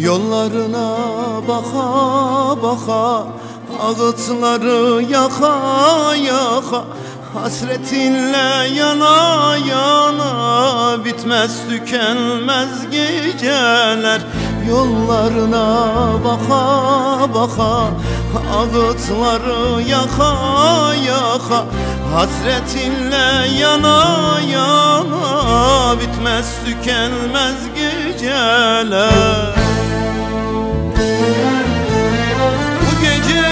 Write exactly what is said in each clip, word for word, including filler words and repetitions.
Yollarına baka baka, ağıtları yaka yaka, hasretinle yana yana, bitmez tükenmez geceler. Yollarına baka baka, ağıtları yaka yaka, hasretinle yana yana, bitmez tükenmez geceler. Bu gece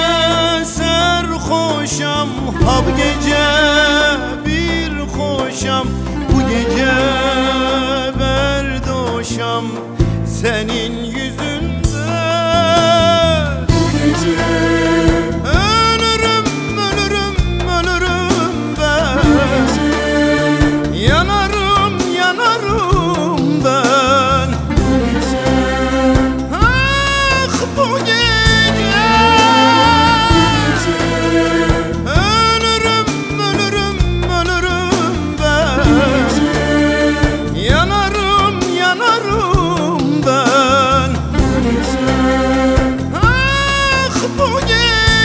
serhoşam, ha bu gece bir hoşam, bu gece berdoşam senin yüzünden. Bu gece ölürüm, ölürüm, ölürüm ben. Bu gece yanarım, yanarım ben. Bu gece ah bu gece, bu gece ölürüm, ölürüm, ölürüm ben. Bu gece yanarım, yanarım ben. Bu gece ah bu gece.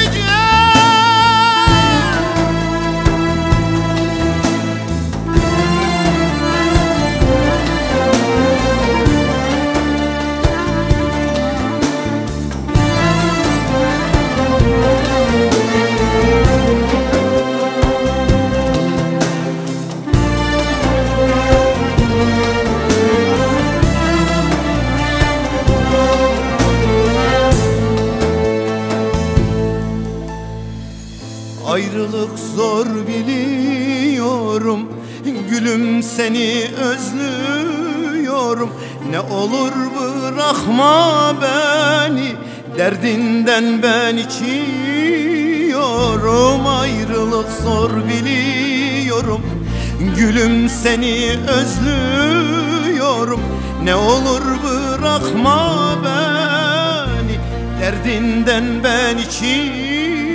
Ayrılık zor biliyorum, gülüm seni özlüyorum. Ne olur bırakma beni, derdinden ben içiyorum. Ayrılık zor biliyorum, gülüm seni özlüyorum. Ne olur bırakma beni, derdinden ben içiyorum.